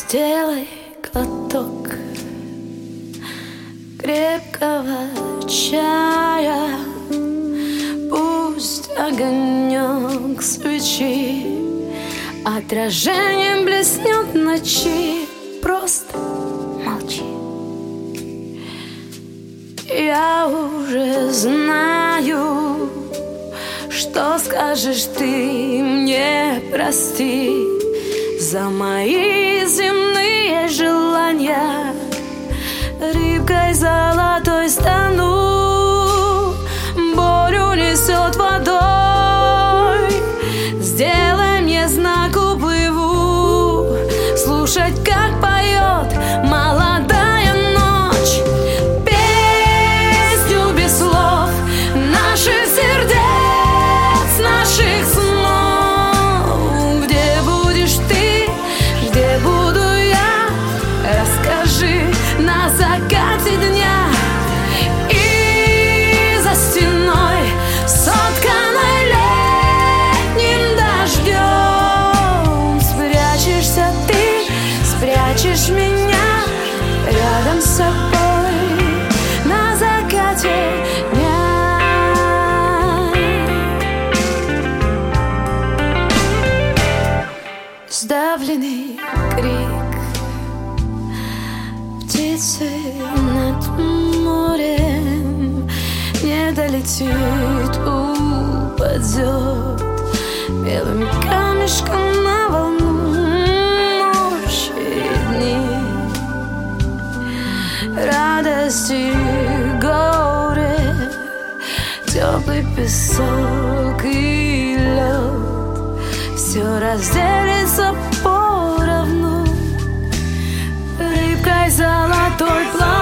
Сделай глоток крепкого чая, пусть огонек свечи отражением блеснет в ночи. Просто молчи. Я уже знаю, что скажешь ты мне, прости за мои земные желания. Рыбкой золотой стану, боль унесет водой. Сделай мне знак, уплыву, слушать, как поет молодая ночь. Песню без слов наших сердец, наших снов. Где будешь ты, где буду я? Расскажи на закате дня. И за стеной, сотканной летним дождем, спрячешься ты, спрячешь меня рядом с собой на закате дня. Сдавленный крик птицы над морем не долетит, упадет белым камешком на волну. Ночи, дни, радости, горе, теплый песок и лед, все разделится поровну. Рыбкой золотой плавает